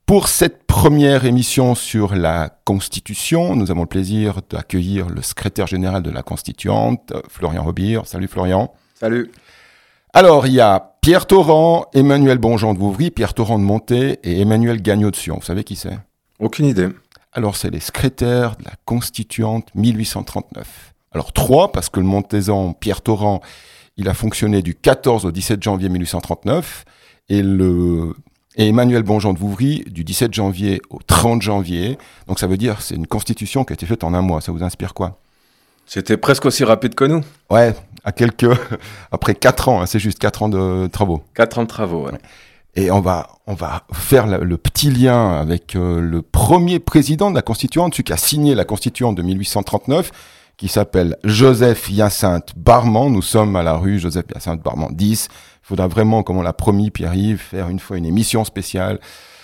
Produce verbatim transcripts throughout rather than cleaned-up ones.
Pour cette première émission sur la Constitution, nous avons le plaisir d'accueillir le secrétaire général de la Constituante, Florian Robir. Salut Florian. Salut. Alors, il y a Pierre Torrent, Emmanuel Bonjean de Vouvry, Pierre Torrent de Monté et Emmanuel Gagnon de Sion. Vous savez qui c'est ? Aucune idée. Alors, c'est les secrétaires de la Constituante mille huit cent trente-neuf. Alors, trois, parce que le Montaisan, Pierre Torrent, il a fonctionné du quatorze au dix-sept janvier mille huit cent trente-neuf, et le... et Emmanuel Bonjean de Vouvry du dix-sept janvier au trente janvier. Donc ça veut dire que c'est une constitution qui a été faite en un mois. Ça vous inspire quoi ? C'était presque aussi rapide que nous. Ouais, à quelques... après quatre ans, hein, c'est juste quatre ans de travaux. Quatre ans de travaux, ouais. Et on va, on va faire le, le petit lien avec euh, le premier président de la Constituante, celui qui a signé la Constituante de mille huit cent trente-neuf, qui s'appelle Joseph-Hyacinthe Barman. Nous sommes à la rue Joseph-Hyacinthe Barman dix. Il faudra vraiment, comme on l'a promis, Pierre-Yves, faire une fois une émission spéciale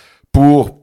pour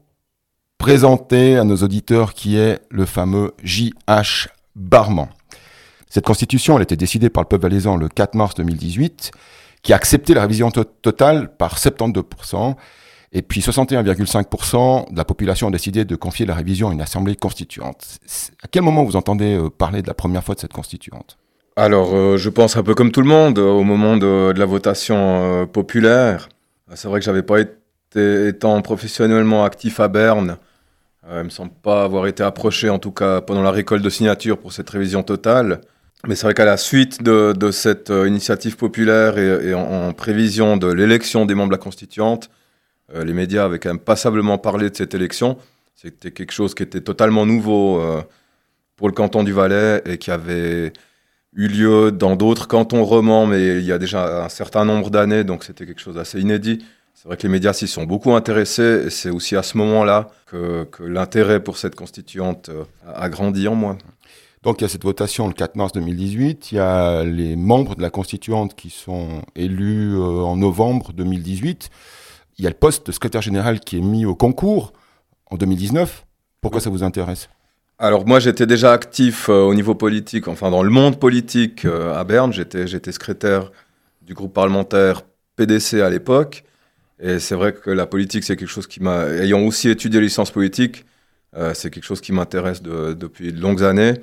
présenter à nos auditeurs qui est le fameux J H Barman. Cette constitution, elle a été décidée par le peuple valaisan le quatre mars deux mille dix-huit, qui a accepté la révision to- totale par soixante-douze pour cent, et puis soixante et un virgule cinq pour cent de la population a décidé de confier la révision à une assemblée constituante. C'est- à quel moment vous entendez euh, parler de la première fois de cette constituante ? Alors, euh, je pense un peu comme tout le monde, euh, au moment de, de la votation euh, populaire. C'est vrai que j'avais pas été, étant professionnellement actif à Berne, euh, il me semble pas avoir été approché, en tout cas pendant la récolte de signatures pour cette révision totale. Mais c'est vrai qu'à la suite de, de cette euh, initiative populaire et, et en, en prévision de l'élection des membres de la Constituante, euh, les médias avaient quand même passablement parlé de cette élection. C'était quelque chose qui était totalement nouveau euh, pour le canton du Valais et qui avait eu lieu dans d'autres cantons romans, mais il y a déjà un certain nombre d'années, donc c'était quelque chose d'assez inédit. C'est vrai que les médias s'y sont beaucoup intéressés, et c'est aussi à ce moment-là que, que l'intérêt pour cette constituante a grandi en moi. Donc il y a cette votation le quatre mars deux mille dix-huit, il y a les membres de la Constituante qui sont élus euh, en novembre deux mille dix-huit, il y a le poste de secrétaire général qui est mis au concours en deux mille dix-neuf. Pourquoi ça vous intéresse ? Alors moi j'étais déjà actif euh, au niveau politique, enfin dans le monde politique euh, à Berne, j'étais, j'étais secrétaire du groupe parlementaire P D C à l'époque, et c'est vrai que la politique c'est quelque chose qui m'a, ayant aussi étudié les sciences politiques, euh, c'est quelque chose qui m'intéresse de, depuis de longues années.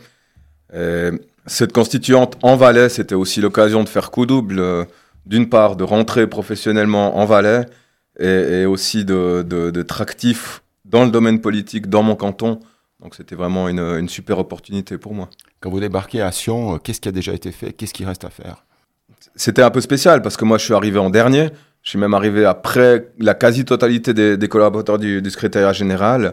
Et cette constituante en Valais, c'était aussi l'occasion de faire coup double, euh, d'une part de rentrer professionnellement en Valais, et, et aussi de, de, d'être actif dans le domaine politique dans mon canton. Donc c'était vraiment une, une super opportunité pour moi. Quand vous débarquez à Sion, euh, qu'est-ce qui a déjà été fait ? Qu'est-ce qui reste à faire ? C'était un peu spécial parce que moi je suis arrivé en dernier. Je suis même arrivé après la quasi-totalité des, des collaborateurs du, du secrétariat général.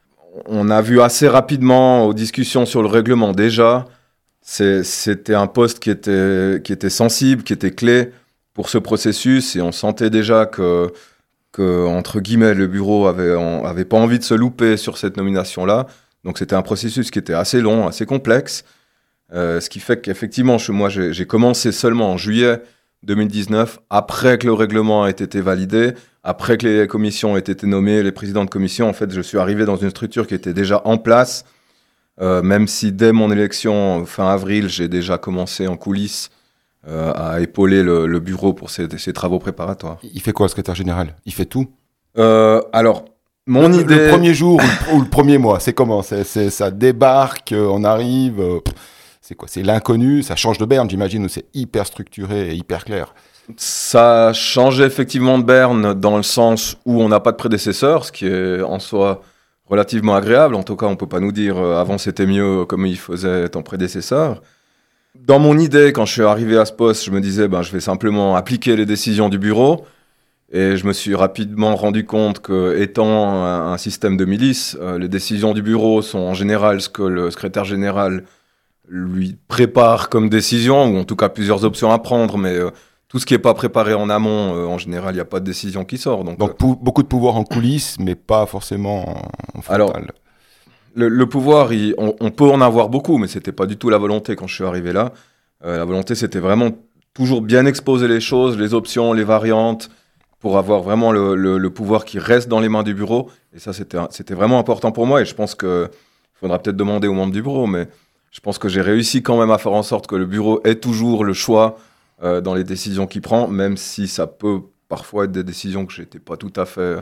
On a vu assez rapidement aux discussions sur le règlement déjà. C'est, c'était un poste qui était, qui était sensible, qui était clé pour ce processus. Et on sentait déjà que, que entre guillemets, le bureau avait, on, avait pas envie de se louper sur cette nomination-là. Donc c'était un processus qui était assez long, assez complexe, euh, ce qui fait qu'effectivement, je, moi j'ai, j'ai commencé seulement en juillet deux mille dix-neuf, après que le règlement ait été validé, après que les commissions aient été nommées, les présidents de commission. En fait, je suis arrivé dans une structure qui était déjà en place, euh, même si dès mon élection, fin avril, j'ai déjà commencé en coulisses euh, à épauler le, le bureau pour ces, ces travaux préparatoires. Il fait quoi, le secrétaire général ? Il fait tout ? euh, Alors... Mon le, idée... le premier jour ou le, ou le premier mois, c'est comment ? c'est, c'est, Ça débarque, euh, on arrive, euh, pff, c'est quoi ? C'est l'inconnu, ça change de Berne, j'imagine, où c'est hyper structuré et hyper clair. Ça change effectivement de Berne dans le sens où on n'a pas de prédécesseur, ce qui est en soi relativement agréable. En tout cas, on ne peut pas nous dire euh, avant c'était mieux comme il faisait ton prédécesseur. Dans mon idée, quand je suis arrivé à ce poste, je me disais ben, je vais simplement appliquer les décisions du bureau. Et je me suis rapidement rendu compte que, étant un, un système de milice, euh, les décisions du bureau sont en général ce que le secrétaire général lui prépare comme décision, ou en tout cas plusieurs options à prendre, mais euh, tout ce qui n'est pas préparé en amont, euh, en général, il n'y a pas de décision qui sort. Donc, donc euh, pou- beaucoup de pouvoir en coulisses, mais pas forcément en, en frontal. Alors, le, le pouvoir, il, on, on peut en avoir beaucoup, mais ce n'était pas du tout la volonté quand je suis arrivé là. Euh, la volonté, c'était vraiment toujours bien exposer les choses, les options, les variantes, pour avoir vraiment le, le, le pouvoir qui reste dans les mains du bureau. Et ça, c'était, c'était vraiment important pour moi. Et je pense qu'il faudra peut-être demander aux membres du bureau, mais je pense que j'ai réussi quand même à faire en sorte que le bureau ait toujours le choix euh, dans les décisions qu'il prend, même si ça peut parfois être des décisions que je n'étais pas tout à fait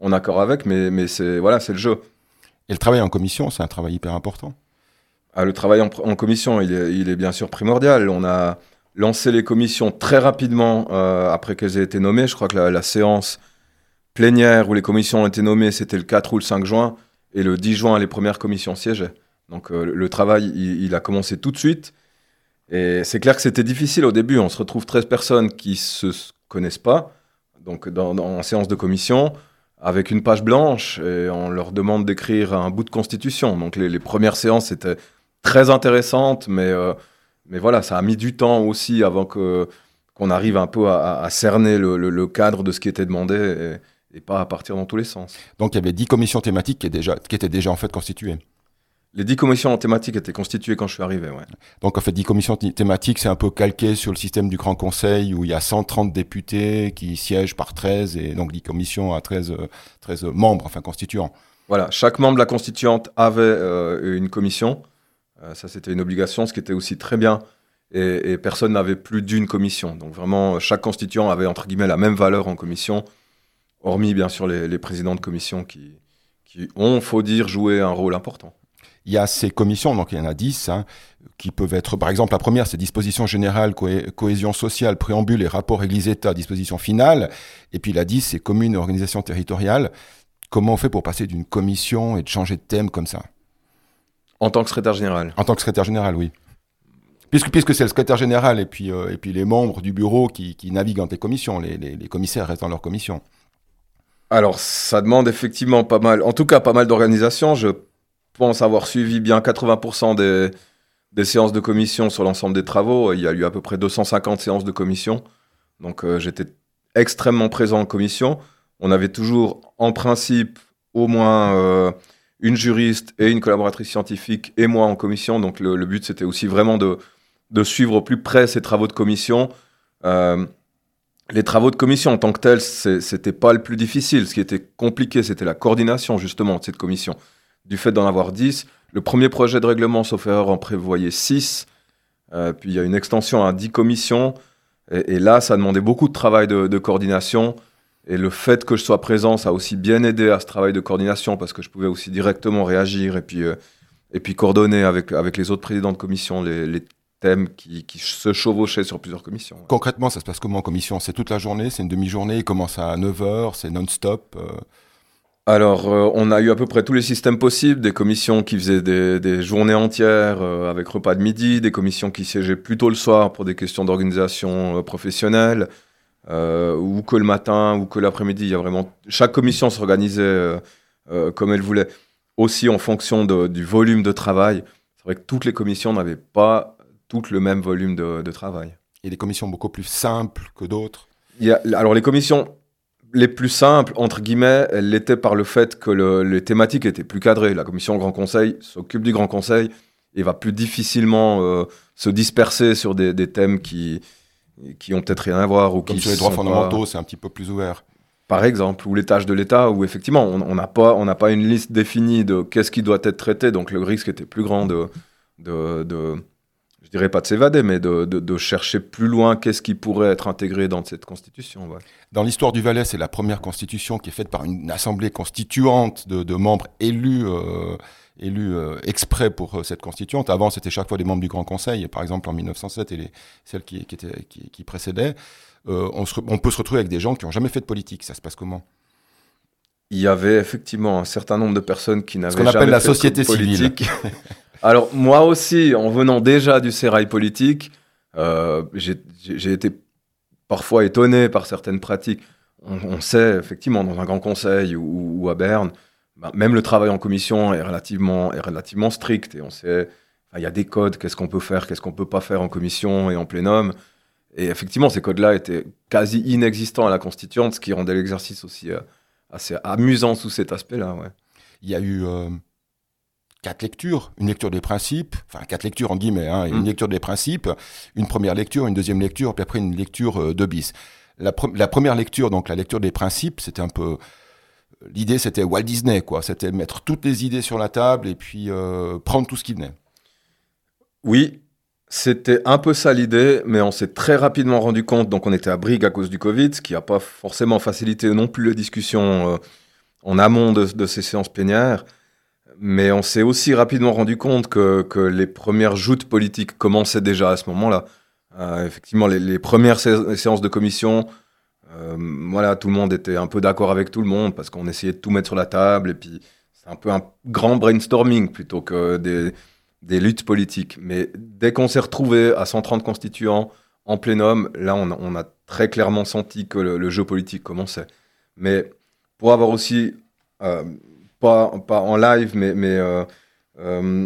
en accord avec, mais, mais c'est, voilà, c'est le jeu. Et le travail en commission, c'est un travail hyper important. Ah, le travail en, en commission, il est, il est bien sûr primordial. On a lancé les commissions très rapidement euh, après qu'elles aient été nommées. Je crois que la, la séance plénière où les commissions ont été nommées, c'était le quatre ou le cinq juin. Et le dix juin, les premières commissions siégeaient. Donc euh, le travail, il, il a commencé tout de suite. Et c'est clair que c'était difficile au début. On se retrouve treize personnes qui ne se connaissent pas, donc dans, dans, en séance de commission, avec une page blanche, et on leur demande d'écrire un bout de constitution. Donc les, les premières séances étaient très intéressantes, mais, euh, mais voilà, ça a mis du temps aussi avant que, qu'on arrive un peu à, à cerner le, le, le cadre de ce qui était demandé, et, et pas à partir dans tous les sens. Donc il y avait dix commissions thématiques qui, est déjà, qui étaient déjà en fait constituées. Les dix commissions thématiques étaient constituées quand je suis arrivé, ouais. Donc en fait, dix commissions t- thématiques, c'est un peu calqué sur le système du Grand Conseil où il y a cent trente députés qui siègent par treize, et donc dix commissions à treize, treize membres, enfin constituants. Voilà, chaque membre de la constituante avait euh, une commission. Euh, ça, c'était une obligation, ce qui était aussi très bien. Et, et personne n'avait plus d'une commission. Donc vraiment, chaque constituant avait, entre guillemets, la même valeur en commission, hormis, bien sûr, les, les présidents de commission qui, qui ont, faut dire, joué un rôle important. Il y a ces commissions, donc il y en a dix, hein, qui peuvent être, par exemple, la première, c'est disposition générale, cohé- cohésion sociale, préambule et rapport Église-État, disposition finale. Et puis la dix, c'est commune et organisation territoriale. Comment on fait pour passer d'une commission et de changer de thème comme ça ? En tant que secrétaire général. En tant que secrétaire général, oui. Puisque, puisque c'est le secrétaire général et puis, euh, et puis les membres du bureau qui, qui naviguent entre les commissions. Les, les, les commissaires restent dans leur commission. Alors, ça demande effectivement pas mal, en tout cas pas mal d'organisation. Je pense avoir suivi bien quatre-vingts pour cent des, des séances de commission sur l'ensemble des travaux. Il y a eu à peu près deux cent cinquante séances de commission. Donc euh, j'étais extrêmement présent en commission. On avait toujours, en principe, au moins euh, une juriste et une collaboratrice scientifique et moi en commission. Donc le, le but, c'était aussi vraiment de, de suivre au plus près ces travaux de commission. Euh, les travaux de commission en tant que tels, c'est, c'était pas le plus difficile. Ce qui était compliqué, c'était la coordination justement de cette commission. Du fait d'en avoir dix, le premier projet de règlement, sauf erreur, en prévoyait six. Euh, puis il y a une extension à dix commissions. Et, et là, ça demandait beaucoup de travail de, de coordination. Et le fait que je sois présent, ça a aussi bien aidé à ce travail de coordination parce que je pouvais aussi directement réagir et puis, euh, et puis coordonner avec, avec les autres présidents de commission les, les thèmes qui, qui se chevauchaient sur plusieurs commissions. Ouais. Concrètement, ça se passe comment en commission ? C'est toute la journée, c'est une demi-journée, il commence à neuf heures, c'est non-stop euh... Alors, euh, on a eu à peu près tous les systèmes possibles, des commissions qui faisaient des, des journées entières euh, avec repas de midi, des commissions qui siégeaient plus tôt le soir pour des questions d'organisation euh, professionnelle, euh, ou que le matin, ou que l'après-midi. Il y a vraiment... Chaque commission s'organisait euh, euh, comme elle voulait, aussi en fonction de, du volume de travail. C'est vrai que toutes les commissions n'avaient pas toutes le même volume de, de travail. Il y a des commissions beaucoup plus simples que d'autres. Il y a, alors, les commissions... les plus simples, entre guillemets, elles l'étaient par le fait que le, les thématiques étaient plus cadrées. La commission Grand Conseil s'occupe du Grand Conseil et va plus difficilement euh, se disperser sur des, des thèmes qui, qui ont peut-être rien à voir. Ou Comme qui sur les droits fondamentaux, pas... c'est un petit peu plus ouvert. Par exemple, ou les tâches de l'État, où effectivement, on n'a pas, on n'a pas une liste définie de qu'est-ce qui doit être traité, donc le risque était plus grand de... de, de je dirais pas de s'évader, mais de, de, de chercher plus loin qu'est-ce qui pourrait être intégré dans cette constitution. Ouais. Dans l'histoire du Valais, c'est la première constitution qui est faite par une assemblée constituante de, de membres élus, euh, élus euh, exprès pour euh, cette constituante. Avant, c'était chaque fois des membres du Grand Conseil, par exemple en mille neuf cent sept et les, celles qui, qui, étaient, qui, qui précédaient. Euh, on, se, on peut se retrouver avec des gens qui n'ont jamais fait de politique. Ça se passe comment ? Il y avait effectivement un certain nombre de personnes qui n'avaient Ce qu'on jamais appelle la fait société de politique. civile. Alors, moi aussi, en venant déjà du sérail politique, euh, j'ai, j'ai été parfois étonné par certaines pratiques. On, on sait, effectivement, dans un grand conseil ou, ou à Berne, ben, même le travail en commission est relativement, est relativement strict. Et on sait, enfin, il y a des codes, qu'est-ce qu'on peut faire, qu'est-ce qu'on ne peut pas faire en commission et en plénum. Et effectivement, ces codes-là étaient quasi inexistants à la constituante, ce qui rendait l'exercice aussi euh, assez amusant sous cet aspect-là. Ouais. Il y a eu... Euh... quatre lectures, une lecture des principes, enfin quatre lectures en guillemets, hein, une mmh. lecture des principes, une première lecture, une deuxième lecture, puis après une lecture euh, de bis. La, pre- la première lecture, donc la lecture des principes, c'était un peu... L'idée, c'était Walt Disney, quoi. C'était mettre toutes les idées sur la table et puis euh, prendre tout ce qui venait. Oui, c'était un peu ça l'idée, mais on s'est très rapidement rendu compte, donc on était à Brigue à cause du Covid, ce qui n'a pas forcément facilité non plus les discussions... Euh, en amont de, de ces séances plénières. Mais on s'est aussi rapidement rendu compte que, que les premières joutes politiques commençaient déjà à ce moment-là. Euh, effectivement, les, les premières sé- séances de commission, euh, voilà, tout le monde était un peu d'accord avec tout le monde parce qu'on essayait de tout mettre sur la table et puis c'est un peu un grand brainstorming plutôt que des, des luttes politiques. Mais dès qu'on s'est retrouvé à cent trente constituants en plénum, là, on a, on a très clairement senti que le, le jeu politique commençait. Mais pour avoir aussi... Euh, Pas, pas en live, mais, mais euh, euh,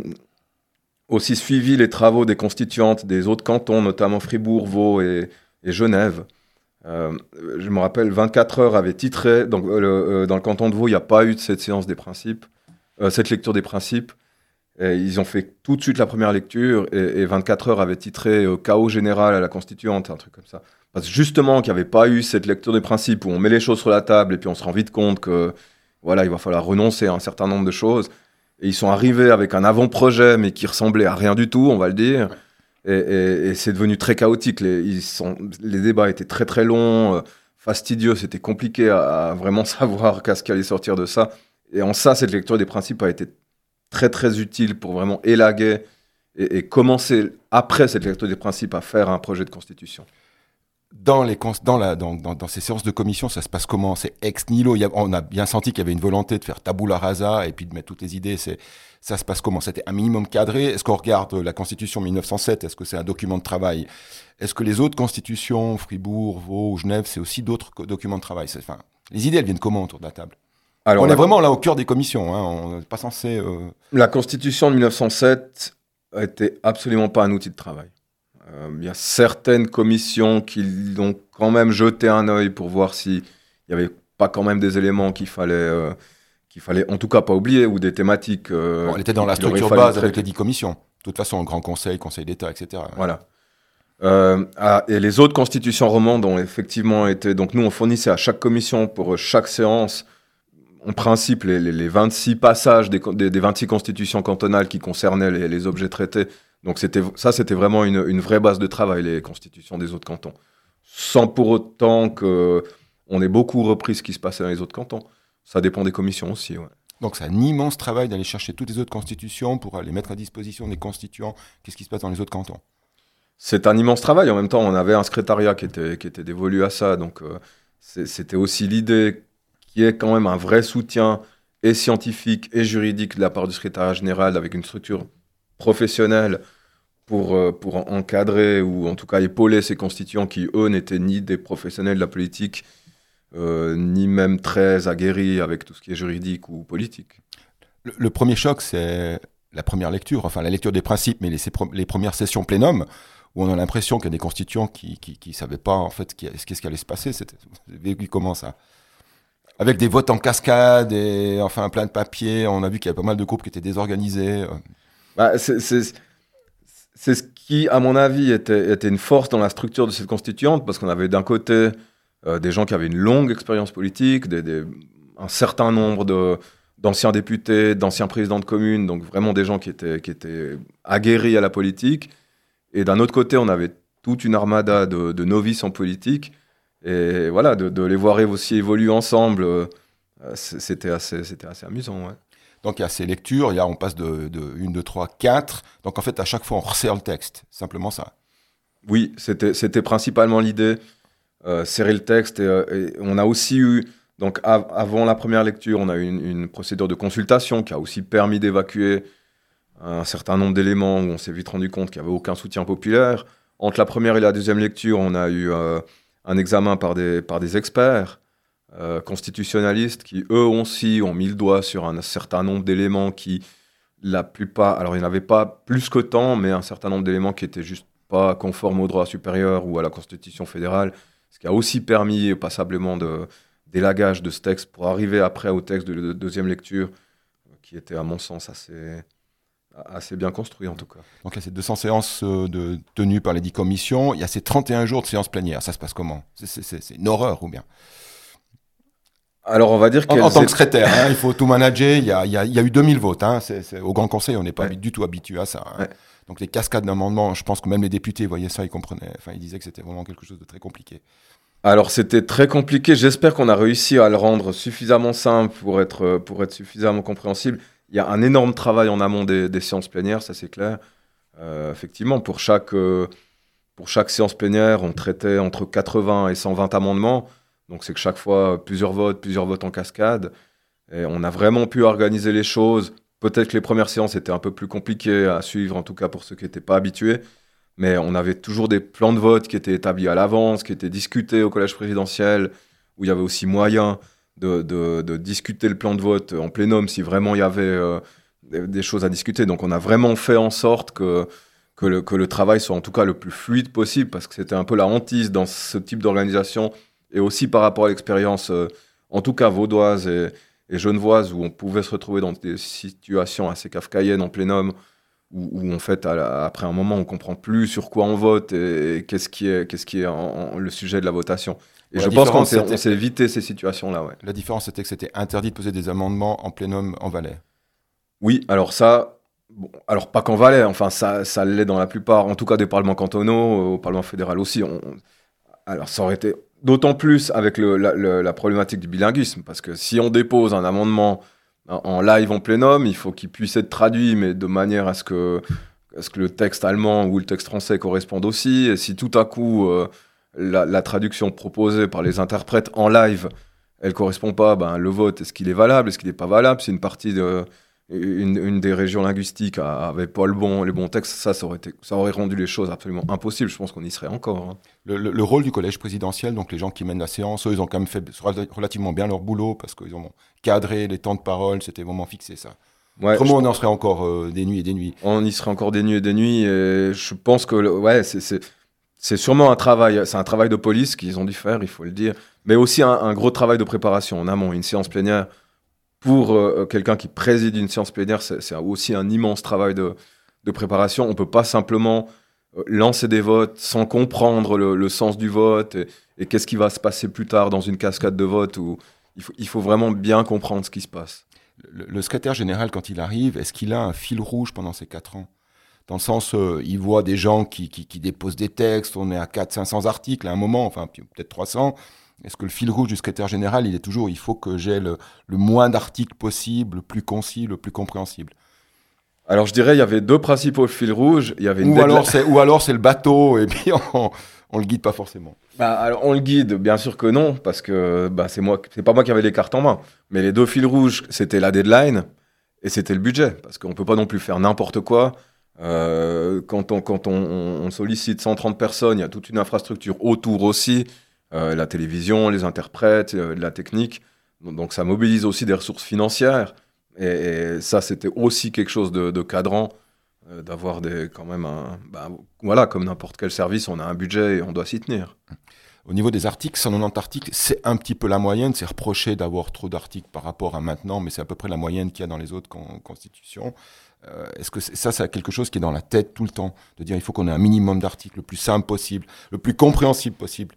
aussi suivi les travaux des constituantes des autres cantons, notamment Fribourg, Vaud et, et Genève. Euh, je me rappelle, vingt-quatre heures avait titré, donc, euh, le, euh, dans le canton de Vaud, il n'y a pas eu de cette séance des principes, euh, cette lecture des principes. Et ils ont fait tout de suite la première lecture, et, et vingt-quatre heures avait titré euh, chaos général à la constituante, un truc comme ça. Parce que justement qu'il n'y avait pas eu cette lecture des principes où on met les choses sur la table et puis on se rend vite compte que voilà, il va falloir renoncer à un certain nombre de choses. Et ils sont arrivés avec un avant-projet, mais qui ressemblait à rien du tout, on va le dire. Et, et, et c'est devenu très chaotique. Les, ils sont, les débats étaient très très longs, euh, fastidieux. C'était compliqué à, à vraiment savoir qu'est-ce qui allait sortir de ça. Et en ça, cette lecture des principes a été très très utile pour vraiment élaguer et, et commencer, après cette lecture des principes, à faire un projet de constitution. Dans, les, dans, la, dans, dans, dans ces séances de commission, ça se passe comment? C'est ex nihilo. Il y a, on a bien senti qu'il y avait une volonté de faire tabula rasa et puis de mettre toutes les idées. C'est, ça se passe comment? C'était un minimum cadré. Est-ce qu'on regarde la Constitution mille neuf cent sept? Est-ce que c'est un document de travail? Est-ce que les autres constitutions, Fribourg, Vaud, Genève, c'est aussi d'autres documents de travail? C'est, enfin, les idées, elles viennent comment autour de la table? Alors, on la... est vraiment là au cœur des commissions. Hein. On n'est pas censé... Euh... La Constitution de mille neuf cent sept n'était absolument pas un outil de travail. Il euh, y a certaines commissions qui ont quand même jeté un œil pour voir s'il n'y avait pas quand même des éléments qu'il fallait, euh, qu'il fallait en tout cas pas oublier, ou des thématiques... Euh, bon, elle était dans la structure base traiter. Avec les dix commissions. De toute façon, Grand Conseil, Conseil d'État, et cetera. Voilà. Euh, ah, et les autres constitutions romandes ont effectivement été... Donc nous, on fournissait à chaque commission, pour chaque séance, en principe, les, les, les vingt-six passages des, des, des vingt-six constitutions cantonales qui concernaient les, les objets traités. Donc c'était, ça, c'était vraiment une, une vraie base de travail, les constitutions des autres cantons. Sans pour autant qu'on ait beaucoup repris ce qui se passait dans les autres cantons. Ça dépend des commissions aussi, ouais. Donc c'est un immense travail d'aller chercher toutes les autres constitutions pour les mettre à disposition des constituants. Qu'est-ce qui se passe dans les autres cantons? C'est un immense travail. En même temps, on avait un secrétariat qui était, qui était dévolu à ça. Donc euh, c'est, c'était aussi l'idée qu'il y ait quand même un vrai soutien et scientifique et juridique de la part du secrétariat général avec une structure professionnelle pour, euh, pour encadrer ou en tout cas épauler ces constituants qui, eux, n'étaient ni des professionnels de la politique, euh, ni même très aguerris avec tout ce qui est juridique ou politique. Le, le premier choc, c'est la première lecture, enfin la lecture des principes, mais les, les premières sessions plénum, où on a l'impression qu'il y a des constituants qui ne savaient pas en fait qu'est-ce qui allait se passer. C'était, vous avez vu comment ça? Avec des votes en cascade et enfin plein de papiers, on a vu qu'il y avait pas mal de groupes qui étaient désorganisés. Bah, c'est, c'est, c'est ce qui, à mon avis, était, était une force dans la structure de cette constituante, parce qu'on avait d'un côté euh, des gens qui avaient une longue expérience politique, des, des, un certain nombre de, d'anciens députés, d'anciens présidents de communes, donc vraiment des gens qui étaient, qui étaient aguerris à la politique. Et d'un autre côté, on avait toute une armada de, de novices en politique. Et voilà, de, de les voir aussi évoluer ensemble, euh, c'était, assez, c'était assez amusant, ouais. Donc il y a ces lectures, il y a, on passe de, de une, deux, trois, quatre. Donc en fait, à chaque fois, on resserre le texte. Simplement ça. Oui, c'était, c'était principalement l'idée, euh, serrer le texte. Et, et on a aussi eu, donc av- avant la première lecture, on a eu une, une procédure de consultation qui a aussi permis d'évacuer un certain nombre d'éléments où on s'est vite rendu compte qu'il n'y avait aucun soutien populaire. Entre la première et la deuxième lecture, on a eu euh, un examen par des, par des experts. Euh, constitutionnalistes qui, eux aussi, ont mis le doigt sur un certain nombre d'éléments qui, la plupart, alors il n'y en avait pas plus que tant, mais un certain nombre d'éléments qui n'étaient juste pas conformes au droit supérieur ou à la Constitution fédérale, ce qui a aussi permis passablement de, d'élagage de ce texte pour arriver après au texte de, de deuxième lecture, qui était à mon sens assez, assez bien construit en tout cas. Donc il y a ces deux cents séances de, tenues par les dix commissions, il y a ces trente et un jours de séances plénières, ça se passe comment? c'est, c'est, c'est, c'est une horreur ou bien? Alors, on va dire en, en tant que secrétaire, hein, il faut tout manager. Il y a, il y a, il y a eu deux mille votes. Hein, c'est, c'est, au Grand Conseil, on n'est pas ouais. du tout habitué à ça. Hein. Ouais. Donc, les cascades d'amendements, je pense que même les députés voyaient ça, ils comprenaient. Enfin, ils disaient que c'était vraiment quelque chose de très compliqué. Alors c'était très compliqué, j'espère qu'on a réussi à le rendre suffisamment simple pour être, pour être suffisamment compréhensible. Il y a un énorme travail en amont des, des séances plénières, ça c'est clair. Euh, effectivement, pour chaque, euh, pour chaque séance plénière, on traitait entre quatre-vingts et cent vingt amendements. Donc c'est que chaque fois, plusieurs votes, plusieurs votes en cascade. Et on a vraiment pu organiser les choses. Peut-être que les premières séances étaient un peu plus compliquées à suivre, en tout cas pour ceux qui n'étaient pas habitués. Mais on avait toujours des plans de vote qui étaient établis à l'avance, qui étaient discutés au collège présidentiel, où il y avait aussi moyen de, de, de discuter le plan de vote en plénum si vraiment il y avait euh, des, des choses à discuter. Donc on a vraiment fait en sorte que, que, le, que le travail soit en tout cas le plus fluide possible, parce que c'était un peu la hantise dans ce type d'organisation, et aussi par rapport à l'expérience, euh, en tout cas vaudoise et, et genevoise, où on pouvait se retrouver dans des situations assez kafkaïennes en plénum, Où, où en fait, à la, après un moment, on comprend plus sur quoi on vote et, et qu'est-ce qui est, qu'est-ce qui est en, en, le sujet de la votation. Et ouais, je pense qu'on s'est, on s'est évité ces situations-là. Ouais. La différence, c'était que c'était interdit de poser des amendements en plénum en Valais. Oui, alors ça, bon, alors pas qu'en Valais, enfin ça, ça l'est dans la plupart, en tout cas des parlements cantonaux, au Parlement fédéral aussi. On, alors ça aurait été d'autant plus avec le, la, le, la problématique du bilinguisme, parce que si on dépose un amendement en live, en plénum, il faut qu'il puisse être traduit, mais de manière à ce que, à ce que le texte allemand ou le texte français correspondent aussi. Et si tout à coup, euh, la, la traduction proposée par les interprètes en live, elle ne correspond pas, ben, le vote, est-ce qu'il est valable, est-ce qu'il n'est pas valable? Si une partie de... Une, une des régions linguistiques avait pas le bon, les bons textes, ça, ça aurait, été, ça aurait rendu les choses absolument impossibles. Je pense qu'on y serait encore. Hein. Le, le, le rôle du collège présidentiel, donc les gens qui mènent la séance, eux, ils ont quand même fait relativement bien leur boulot parce qu'ils ont cadré les temps de parole, c'était vraiment fixé ça. Ouais, Autrement, on en serait encore euh, des nuits et des nuits. On y serait encore des nuits et des nuits. Et je pense que ouais, c'est, c'est, c'est sûrement un travail, c'est un travail de police qu'ils ont dû faire, il faut le dire, mais aussi un, un gros travail de préparation en amont, une séance plénière. Pour euh, quelqu'un qui préside une séance plénière, c'est, c'est aussi un immense travail de, de préparation. On ne peut pas simplement euh, lancer des votes sans comprendre le, le sens du vote et, et qu'est-ce qui va se passer plus tard dans une cascade de votes. Où il, faut, il faut vraiment bien comprendre ce qui se passe. Le, le secrétaire général, quand il arrive, est-ce qu'il a un fil rouge pendant ces quatre ans ? Dans le sens, euh, il voit des gens qui, qui, qui déposent des textes, on est à quatre cents à cinq cents articles à un moment, enfin peut-être trois cents. Est-ce que le fil rouge du secrétaire général, il est toujours, il faut que j'ai le, le moins d'articles possible, le plus concis, le plus compréhensible? Alors je dirais, il y avait deux principaux fils rouges. Il y avait une ou, alors c'est, ou alors c'est le bateau, et puis on ne le guide pas forcément. Bah, alors on le guide, bien sûr que non, parce que bah, c'est, moi, c'est pas moi qui avais les cartes en main. Mais les deux fils rouges, c'était la deadline et c'était le budget. Parce qu'on ne peut pas non plus faire n'importe quoi. Euh, quand on, quand on, on sollicite cent trente personnes, il y a toute une infrastructure autour aussi. Euh, la télévision, les interprètes, euh, la technique. Donc ça mobilise aussi des ressources financières. Et, et ça, c'était aussi quelque chose de, de cadrant, euh, d'avoir des, quand même un... Bah, voilà, comme n'importe quel service, on a un budget et on doit s'y tenir. Au niveau des articles, cent quatre-vingt-dix articles, c'est un petit peu la moyenne. C'est reproché d'avoir trop d'articles par rapport à maintenant, mais c'est à peu près la moyenne qu'il y a dans les autres con- constitutions. Euh, est-ce que c'est, ça, c'est quelque chose qui est dans la tête tout le temps? De dire il faut qu'on ait un minimum d'articles le plus simple possible, le plus compréhensible possible?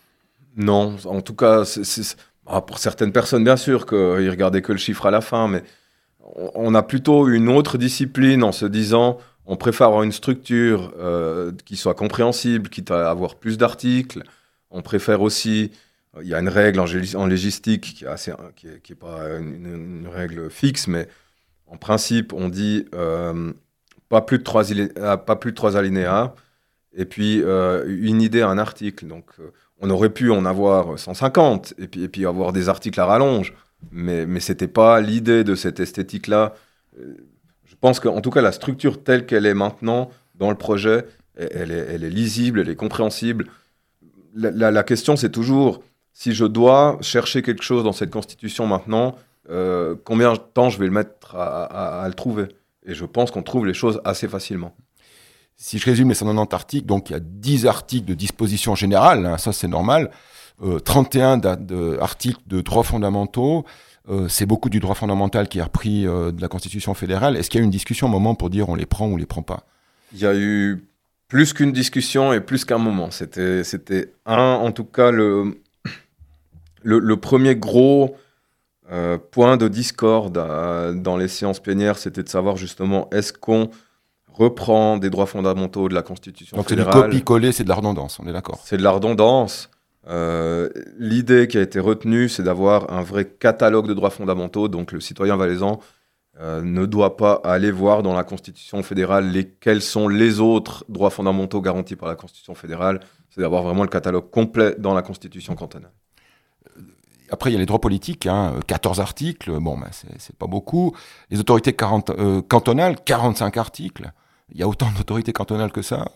Non, en tout cas, c'est, c'est, ah, pour certaines personnes, bien sûr, qu'ils regardaient que le chiffre à la fin, mais on, on a plutôt une autre discipline en se disant on préfère avoir une structure euh, qui soit compréhensible, quitte à avoir plus d'articles. On préfère aussi, il y a une règle en, gé- en légistique qui est, assez, qui est, qui est pas une, une règle fixe, mais en principe, on dit euh, pas, plus de trois, pas plus de trois alinéas, et puis euh, une idée, un article. Donc, euh, on aurait pu en avoir cent cinquante, et puis, et puis avoir des articles à rallonge, mais, mais ce n'était pas l'idée de cette esthétique-là. Euh, je pense qu'en tout cas, la structure telle qu'elle est maintenant dans le projet, elle est, elle est lisible, elle est compréhensible. La, la, la question, c'est toujours, si je dois chercher quelque chose dans cette constitution maintenant, euh, combien de temps je vais le mettre à, à, à le trouver? Et je pense qu'on trouve les choses assez facilement. Si je résume les cent quatre-vingt-dix articles, donc il y a dix articles de disposition générale, hein, ça c'est normal, euh, trente et un d'articles de droits fondamentaux, euh, c'est beaucoup du droit fondamental qui est repris euh, de la Constitution fédérale. Est-ce qu'il y a eu une discussion, un moment, pour dire on les prend ou on les prend pas? Il y a eu plus qu'une discussion et plus qu'un moment. C'était, c'était un, en tout cas, le, le, le premier gros euh, point de discorde euh, dans les séances plénières, c'était de savoir justement, est-ce qu'on reprend des droits fondamentaux de la Constitution Donc fédérale. c'est du copier-coller, c'est de la redondance, on est d'accord? C'est de la redondance. Euh, l'idée qui a été retenue, c'est d'avoir un vrai catalogue de droits fondamentaux. Donc le citoyen valaisan euh, ne doit pas aller voir dans la Constitution fédérale les, quels sont les autres droits fondamentaux garantis par la Constitution fédérale. C'est d'avoir vraiment le catalogue complet dans la Constitution cantonale. Après, il y a les droits politiques, hein, quatorze articles, bon, ben, c'est, c'est pas beaucoup. Les autorités quarante, euh, cantonales, quarante-cinq articles. Il y a autant d'autorités cantonales que ça.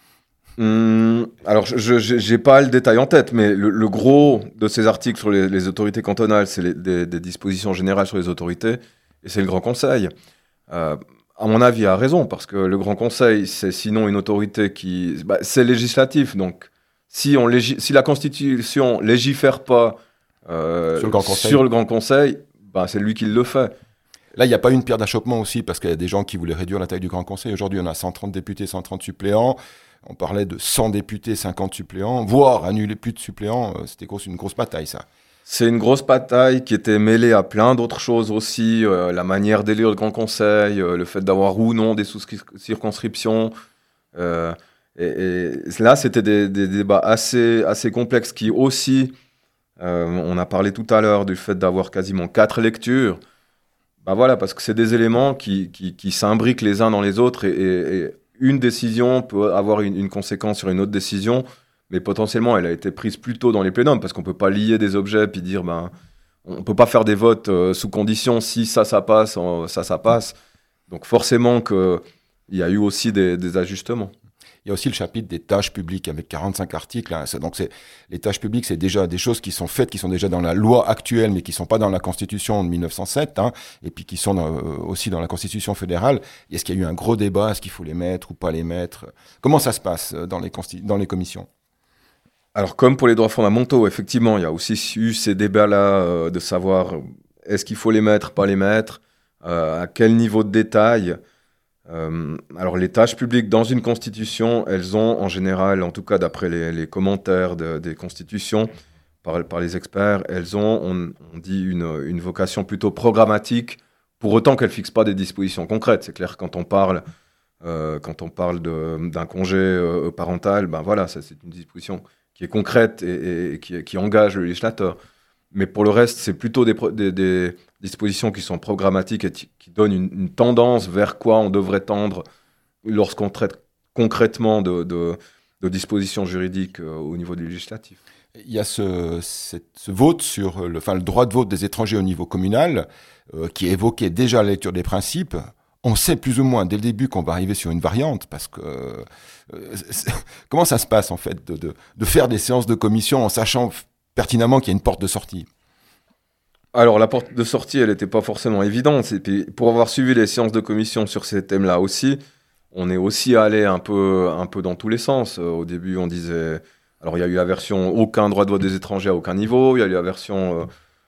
Hum, alors, je n'ai pas le détail en tête, mais le, le gros de ces articles sur les, les autorités cantonales, c'est les, des, des dispositions générales sur les autorités, et c'est le Grand Conseil. Euh, à mon avis, il a raison, parce que le Grand Conseil, c'est sinon une autorité qui... Bah, c'est législatif, donc si, on légi- si la Constitution légifère pas euh, sur le Grand Conseil, sur le Grand Conseil bah, c'est lui qui le fait. Là, il n'y a pas une pierre d'achoppement aussi, parce qu'il y a des gens qui voulaient réduire la taille du Grand Conseil. Aujourd'hui, on a cent trente députés, cent trente suppléants. On parlait de cent députés, cinquante suppléants, voire annuler plus de suppléants. C'était grosse, une grosse bataille, ça. C'est une grosse bataille qui était mêlée à plein d'autres choses aussi. Euh, la manière d'élire le Grand Conseil, euh, le fait d'avoir ou non des sous-circonscriptions. Euh, et, et là, c'était des, des débats assez, assez complexes qui aussi... Euh, on a parlé tout à l'heure du fait d'avoir quasiment quatre lectures. Ben voilà, parce que c'est des éléments qui, qui, qui s'imbriquent les uns dans les autres et, et, et une décision peut avoir une, une conséquence sur une autre décision, mais potentiellement elle a été prise plus tôt dans les plénums parce qu'on peut pas lier des objets puis dire ben on peut pas faire des votes euh, sous condition si ça ça passe ça ça passe. Donc forcément que il y a eu aussi des, des ajustements. Il y a aussi le chapitre des tâches publiques avec quarante-cinq articles. Hein. C'est, donc c'est, les tâches publiques, c'est déjà des choses qui sont faites, qui sont déjà dans la loi actuelle, mais qui ne sont pas dans la Constitution de mille neuf cent sept, hein, et puis qui sont dans, euh, aussi dans la Constitution fédérale. Est-ce qu'il y a eu un gros débat? Est-ce qu'il faut les mettre ou pas les mettre? Comment ça se passe dans les, consti- dans les commissions? Alors, comme pour les droits fondamentaux, effectivement, il y a aussi eu ces débats-là euh, de savoir est-ce qu'il faut les mettre, pas les mettre, euh, à quel niveau de détail. Euh, alors les tâches publiques dans une constitution, elles ont en général, en tout cas d'après les, les commentaires de, des constitutions par, par les experts, elles ont, on, on dit, une, une vocation plutôt programmatique, pour autant qu'elles ne fixent pas des dispositions concrètes. C'est clair, quand on parle, euh, quand on parle de, d'un congé euh, parental, ben voilà, ça, c'est une disposition qui est concrète et, et qui, qui engage le législateur. Mais pour le reste, c'est plutôt des, des, des dispositions qui sont programmatiques et qui donnent une, une tendance vers quoi on devrait tendre lorsqu'on traite concrètement de, de, de dispositions juridiques euh, au niveau du législatif. Il y a ce, cette, ce vote sur le, enfin, le droit de vote des étrangers au niveau communal euh, qui évoquait déjà la lecture des principes. On sait plus ou moins dès le début qu'on va arriver sur une variante parce que euh, comment ça se passe en fait de, de, de faire des séances de commission en sachant pertinemment qu'il y a une porte de sortie? Alors, la porte de sortie, elle n'était pas forcément évidente. Et puis, pour avoir suivi les séances de commission sur ces thèmes-là aussi, on est aussi allé un peu, un peu dans tous les sens. Au début, on disait... Alors, il y a eu la version « aucun droit de vote des étrangers à aucun niveau ». Il y a eu la version euh,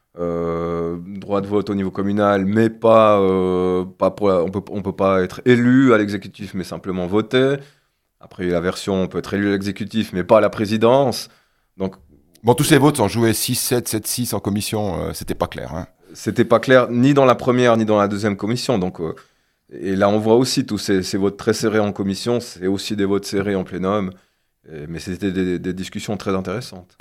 euh, « droit de vote au niveau communal, mais pas... Euh, pas pour la, on peut, on peut pas être élu à l'exécutif, mais simplement voter ». Après, il y a eu la version « on peut être élu à l'exécutif, mais pas à la présidence ». Donc, bon, tous ces votes sont joués six sept, sept six en commission, euh, c'était pas clair. Hein. C'était pas clair ni dans la première ni dans la deuxième commission. Donc, euh, et là, on voit aussi tous ces, ces votes très serrés en commission, c'est aussi des votes serrés en plénum. Et, mais c'était des, des discussions très intéressantes.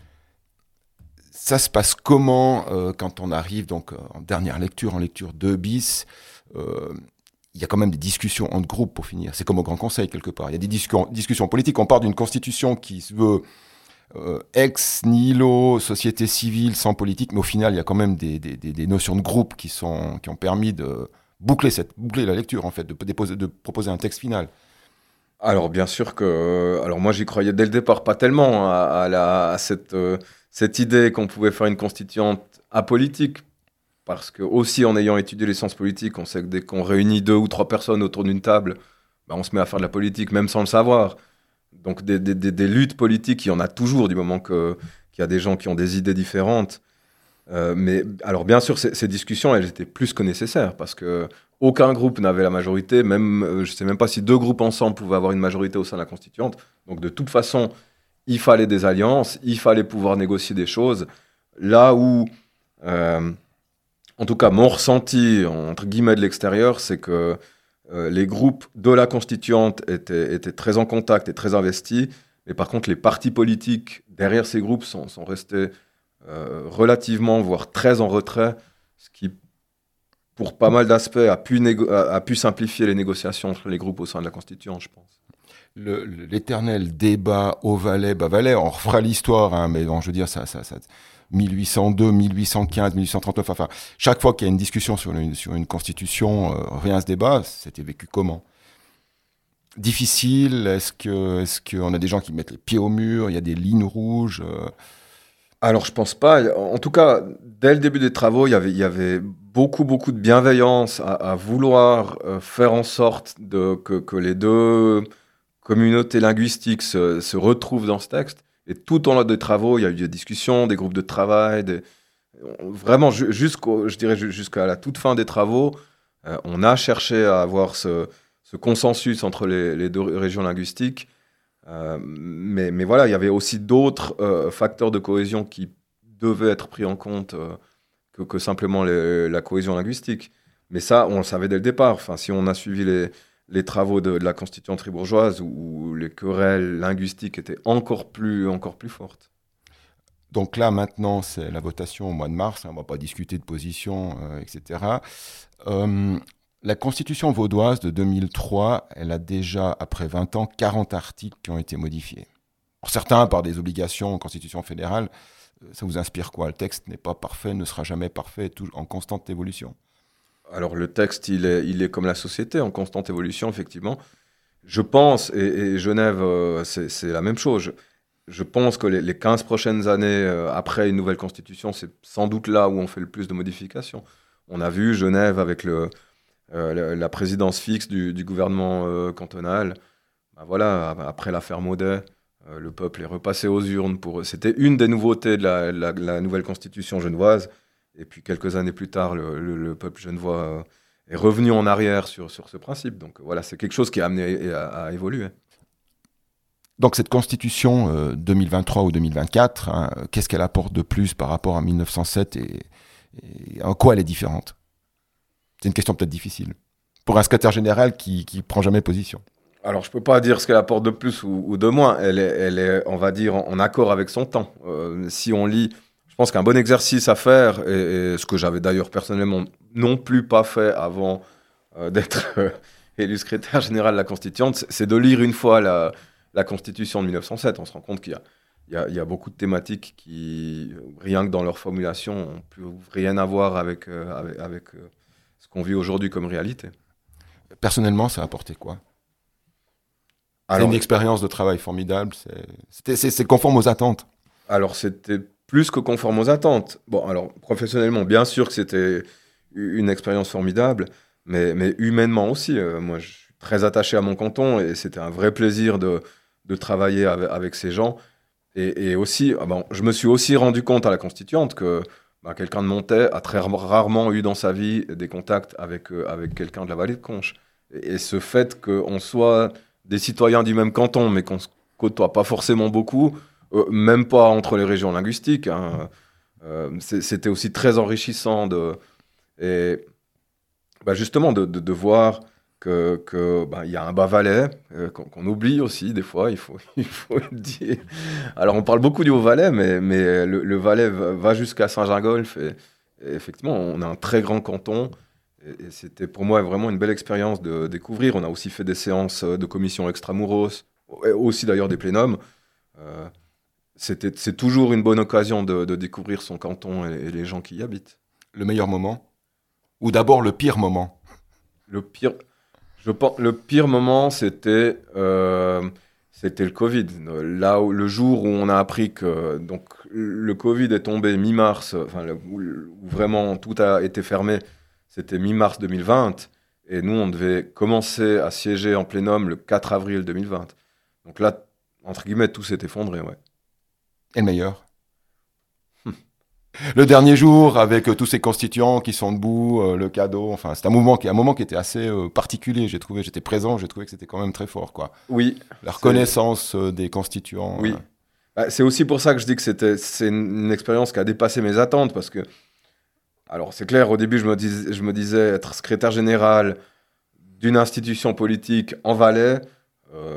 Ça se passe comment euh, quand on arrive donc en dernière lecture, en lecture deux bis euh, il y a quand même des discussions entre groupes pour finir. C'est comme au Grand Conseil quelque part. Il y a des discussions, discussions politiques. On part d'une constitution qui se veut Euh, ex nihilo, société civile sans politique, mais au final, il y a quand même des, des, des notions de groupe qui, sont, qui ont permis de boucler, cette, boucler la lecture, en fait, de, déposer, de proposer un texte final. Alors, bien sûr que... Alors, moi, j'y croyais dès le départ pas tellement à, à, la, à cette, euh, cette idée qu'on pouvait faire une constituante apolitique, parce que, aussi, en ayant étudié les sciences politiques, on sait que dès qu'on réunit deux ou trois personnes autour d'une table, ben, on se met à faire de la politique, même sans le savoir. Donc des, des, des, des luttes politiques, il y en a toujours du moment que, qu'il y a des gens qui ont des idées différentes. Euh, mais alors bien sûr, ces, ces discussions, elles étaient plus que nécessaires parce que aucun groupe n'avait la majorité. Même, euh, je ne sais même pas si deux groupes ensemble pouvaient avoir une majorité au sein de la constituante. Donc de toute façon, il fallait des alliances, il fallait pouvoir négocier des choses. Là où, euh, en tout cas, mon ressenti entre guillemets de l'extérieur, c'est que Euh, les groupes de la constituante étaient, étaient très en contact et très investis, Mais par contre, les partis politiques derrière ces groupes sont, sont restés euh, relativement, voire très en retrait, ce qui, pour pas mal d'aspects, a pu, négo- a, a pu simplifier les négociations entre les groupes au sein de la Constituante, je pense. Le, le- l'éternel débat au Valais, bas Valais, on refera l'histoire, hein, mais bon, je veux dire, ça, ça, ça, mille huit cent deux, mille huit cent quinze, mille huit cent trente-neuf, enfin, chaque fois qu'il y a une discussion sur une, sur une constitution, euh, rien ce débat, c'était vécu comment? Difficile? Est-ce que, est-ce qu'on a des gens qui mettent les pieds au mur? Il y a des lignes rouges? euh, Alors, je pense pas. En tout cas, dès le début des travaux, il y avait, il y avait beaucoup, beaucoup de bienveillance à, à vouloir euh, faire en sorte de, que, que les deux communautés linguistiques se, se retrouvent dans ce texte. Et tout au long des travaux, il y a eu des discussions, des groupes de travail, des... vraiment ju- jusqu'au, je dirais ju- jusqu'à la toute fin des travaux, euh, on a cherché à avoir ce, ce consensus entre les, les deux régions linguistiques. Euh, mais, mais voilà, il y avait aussi d'autres euh, facteurs de cohésion qui devaient être pris en compte euh, que, que simplement les- la cohésion linguistique. Mais ça, on le savait dès le départ. Enfin, si on a suivi les, les travaux de, de la Constituante fribourgeoise, où, où les querelles linguistiques étaient encore plus, encore plus fortes. Donc là, maintenant, c'est la votation au mois de mars, hein, on ne va pas discuter de position, euh, et cetera. Euh, la Constitution vaudoise de deux mille trois, elle a déjà, après vingt ans, quarante articles qui ont été modifiés. Pour certains, par des obligations en Constitution fédérale, euh, ça vous inspire quoi? Le texte n'est pas parfait, ne sera jamais parfait, tout en constante évolution. Alors le texte, il est, il est comme la société, en constante évolution, effectivement. Je pense, et, et Genève, euh, c'est c'est la même chose. Je, je pense que les, les quinze prochaines années, euh, après une nouvelle constitution, c'est sans doute là où on fait le plus de modifications. On a vu Genève avec le, euh, la, la présidence fixe du, du gouvernement euh, cantonal. Ben voilà, après l'affaire Maudet, euh, le peuple est repassé aux urnes pour. C'était une des nouveautés de la, la- la nouvelle constitution genevoise. Et puis quelques années plus tard, le, le- le peuple genevois euh, est revenu en arrière sur, sur ce principe. Donc voilà, c'est quelque chose qui a amené à, à évoluer. Donc cette Constitution euh, deux mille vingt-trois ou deux mille vingt-quatre, hein, qu'est-ce qu'elle apporte de plus par rapport à mille neuf cent sept et, et en quoi elle est différente? C'est une question peut-être difficile. Pour un secrétaire général qui qui prend jamais position. Alors, je peux pas dire ce qu'elle apporte de plus ou, ou de moins. Elle est, elle est, on va dire, en, en accord avec son temps. Euh, si on lit, je pense qu'un bon exercice à faire, et, et ce que j'avais d'ailleurs personnellement non plus pas fait avant euh, d'être euh, élu secrétaire général de la Constituante, c'est c'est de lire une fois la, la Constitution de mille neuf cent sept. On se rend compte qu'il y a, il y a, il y a beaucoup de thématiques qui, rien que dans leur formulation, n'ont plus rien à voir avec, euh, avec, avec euh, ce qu'on vit aujourd'hui comme réalité. Personnellement, ça a apporté quoi? C'est Alors, une expérience de travail formidable. C'est, c'était- c'est, c'est conforme aux attentes. Alors, c'était plus que conforme aux attentes. Bon, alors, professionnellement, bien sûr que c'était une expérience formidable, mais, mais humainement aussi. Euh, moi, je suis très attaché à mon canton et c'était un vrai plaisir de, de travailler avec, avec ces gens. Et, et aussi, ah bon, je me suis aussi rendu compte à la Constituante que bah, quelqu'un de Montaix a très rarement eu dans sa vie des contacts avec, euh, avec quelqu'un de la vallée de Conches. Et, et ce fait qu'on soit des citoyens du même canton, mais qu'on ne se côtoie pas forcément beaucoup, euh, même pas entre les régions linguistiques, hein, euh, c'est- c'était aussi très enrichissant de, et, bah, justement de, de, de voir que, que, bah, y a un Bas-Valais, euh, qu'on qu'on oublie aussi des fois, il faut, il faut le dire. Alors on parle beaucoup du Haut-Valais, mais, mais le, le Valais va, va jusqu'à Saint-Gingolph, et, et effectivement, on a un très grand canton. Et, et c'était pour moi vraiment une belle expérience de découvrir. On a aussi fait des séances de commission extramuros, et aussi d'ailleurs des plénums. Euh, c'était, c'est toujours une bonne occasion de, de découvrir son canton et, et les gens qui y habitent. Le meilleur moment? Ou d'abord le pire moment? Le pire, je pense, le pire moment, c'était, euh, c'était le Covid. Là, où, le jour où on a appris que donc, le Covid est tombé mi-mars, enfin, le- où, où vraiment tout a été fermé, c'était mi-mars deux mille vingt. Et nous, on devait commencer à siéger en plénum le quatre avril deux mille vingt. Donc là, entre guillemets, tout s'est effondré, ouais. Et le meilleur? Le dernier jour, avec euh, tous ces constituants qui sont debout, euh, le cadeau, enfin, c'est un mouvement qui, un moment qui était assez euh, particulier. J'ai trouvé, j'étais présent, j'ai trouvé que c'était quand même très fort, quoi. Oui. La reconnaissance euh, des constituants. Oui. euh. Bah, c'est aussi pour ça que je dis que c'était, c'est une, une expérience qui a dépassé mes attentes, parce que, alors c'est clair, au début, je me, dis, je me disais être secrétaire général d'une institution politique en Valais, euh,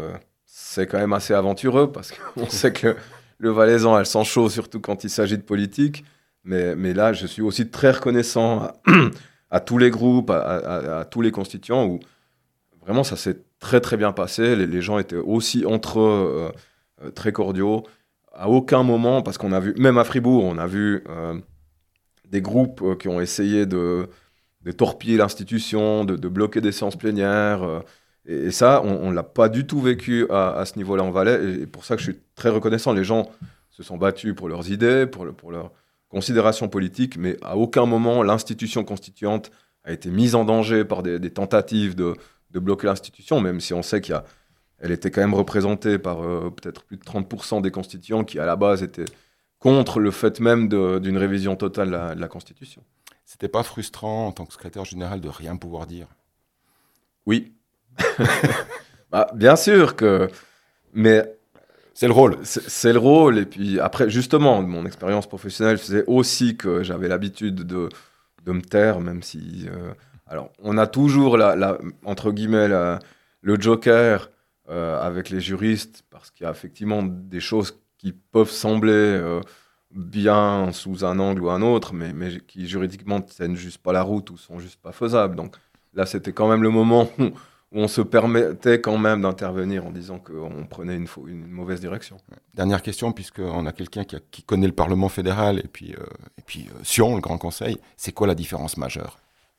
c'est quand même assez aventureux parce qu'on sait que le, le Valaisan, elle sent chaud, surtout quand il s'agit de politique. Mais, mais là, je suis aussi très reconnaissant à, à tous les groupes, à, à, à tous les constituants, où vraiment ça s'est très très bien passé. Les, les gens étaient aussi entre eux euh, très cordiaux. À aucun moment, parce qu'on a vu, même à Fribourg, on a vu euh, des groupes euh, qui ont essayé de, de torpiller l'institution, de, de bloquer des séances plénières. Euh, et, et ça, on ne l'a pas du tout vécu à, à ce niveau-là en Valais. Et, et pour ça que je suis très reconnaissant. Les gens se sont battus pour leurs idées, pour, le, pour leurs considérations politiques, mais à aucun moment, l'institution constituante a été mise en danger par des, des tentatives de, de bloquer l'institution, même si on sait qu'il y a elle était quand même représentée par euh, peut-être plus de trente pour cent des constituants qui, à la base, étaient contre le fait même de, d'une révision totale de la, de la Constitution. C'était pas frustrant, en tant que secrétaire général, de rien pouvoir dire? Oui. Bah, bien sûr que... Mais... C'est le rôle. C'est, c'est le rôle. Et puis après, justement, mon expérience professionnelle faisait aussi que j'avais l'habitude de, de me taire, même si... Euh, alors, on a toujours, la, la, entre guillemets, la, le joker... Euh, avec les juristes, parce qu'il y a effectivement des choses qui peuvent sembler euh, bien sous un angle ou un autre, mais, mais qui juridiquement ne tiennent juste pas la route ou sont juste pas faisables. Donc là, c'était quand même le moment où, où on se permettait quand même d'intervenir en disant qu'on prenait une, faux, une mauvaise direction. Dernière question, puisqu'on a quelqu'un qui, a, qui connaît le Parlement fédéral et puis, euh, et puis euh, Sion, le Grand Conseil, c'est quoi la différence majeure?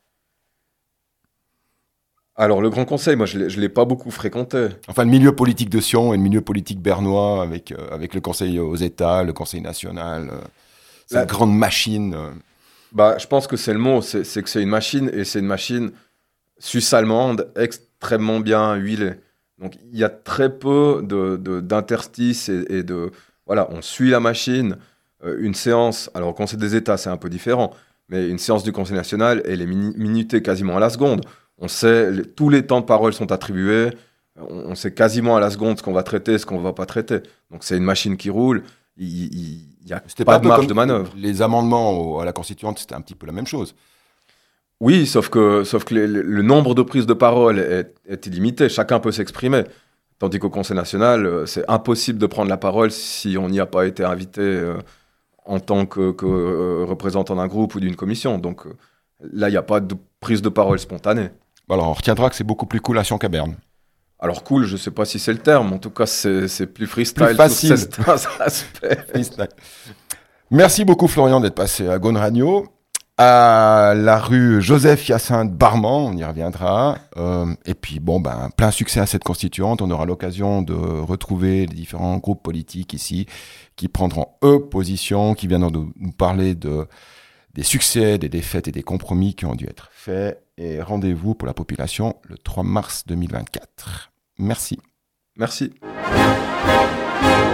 Alors, le Grand Conseil, moi, je ne l'ai pas beaucoup fréquenté. Enfin, le milieu politique de Sion et le milieu politique bernois, avec, euh, avec le Conseil aux États, le Conseil national, euh, c'est La... une grande machine. Euh. Bah, je pense que c'est le mot, c'est, c'est que c'est une machine, et c'est une machine suisse-allemande extrêmement bien huilée. Donc, il y a très peu de, de, d'interstices et, et de... Voilà, on suit la machine. Euh, une séance, alors au Conseil des États, c'est un peu différent, mais une séance du Conseil national, elle est mini- minutée quasiment à la seconde. On sait, les, tous les temps de parole sont attribués, on, on sait quasiment à la seconde ce qu'on va traiter, ce qu'on ne va pas traiter. Donc c'est une machine qui roule, il n'y a c'était pas, pas de marge de manœuvre. Les amendements au, à la Constituante, c'était un petit peu la même chose. Oui, sauf que, sauf que les, le, le nombre de prises de parole est, est illimité, chacun peut s'exprimer. Tandis qu'au Conseil national, c'est impossible de prendre la parole si on n'y a pas été invité euh, en tant que, que euh, représentant d'un groupe ou d'une commission. Donc euh, là, il n'y a pas de prise de parole spontanée. Alors, on retiendra que c'est beaucoup plus cool à Sion qu'à Berne. Alors, cool, je ne sais pas si c'est le terme. En tout cas, c'est, c'est plus freestyle. Plus facile. Sur ces aspects. Merci beaucoup, Florian, d'être passé à Gone Radio, à la rue Joseph-Hyacinthe Barman, on y reviendra. Euh, et puis, bon, ben, plein succès à cette constituante. On aura l'occasion de retrouver les différents groupes politiques ici qui prendront, eux, position, qui viendront de, nous parler de... des succès, des défaites et des compromis qui ont dû être faits. Et rendez-vous pour la population le trois mars deux mille vingt-quatre. Merci. Merci.